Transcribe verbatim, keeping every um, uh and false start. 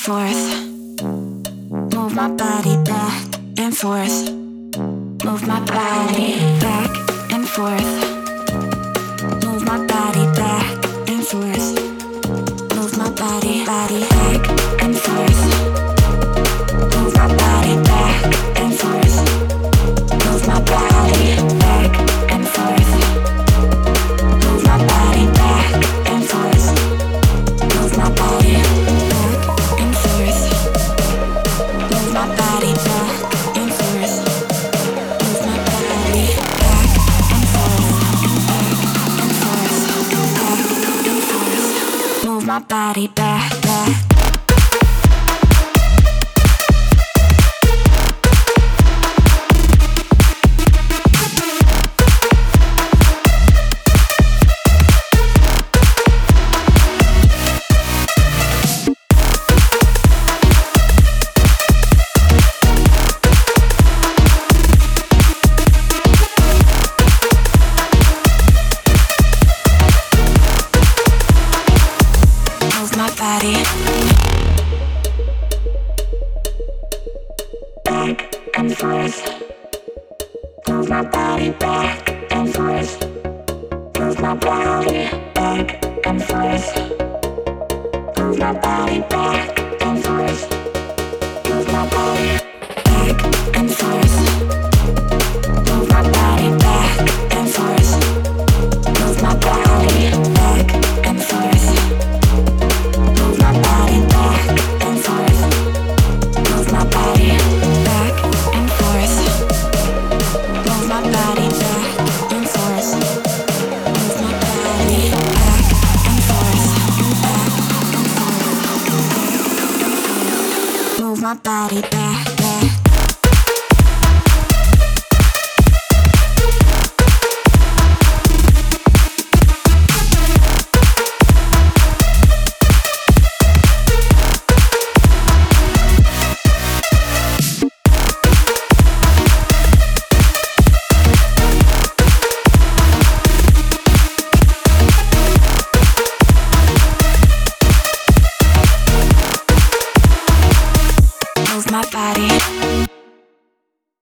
forth. Move my body back and forth. Move my body back and forth. Move my body back and forth. Move my body, body back and forth. Move my body back and forth. Move my body back and forth. Move my body back and forth. Move my body back and forth. Move my body back and forth. Move my body back and forth and back and forth and back and forth. Move my body back, back. Body back and forth. Move my body back and forth. Move my body back and forth. Move my body back and forth. Move my body back and forth. Move my body back and forth. Move my body back and forth. Move my body back and forth. Move my body back and forth. Move my body back and forth. Move my body back and forth and back and forth. Move my body back.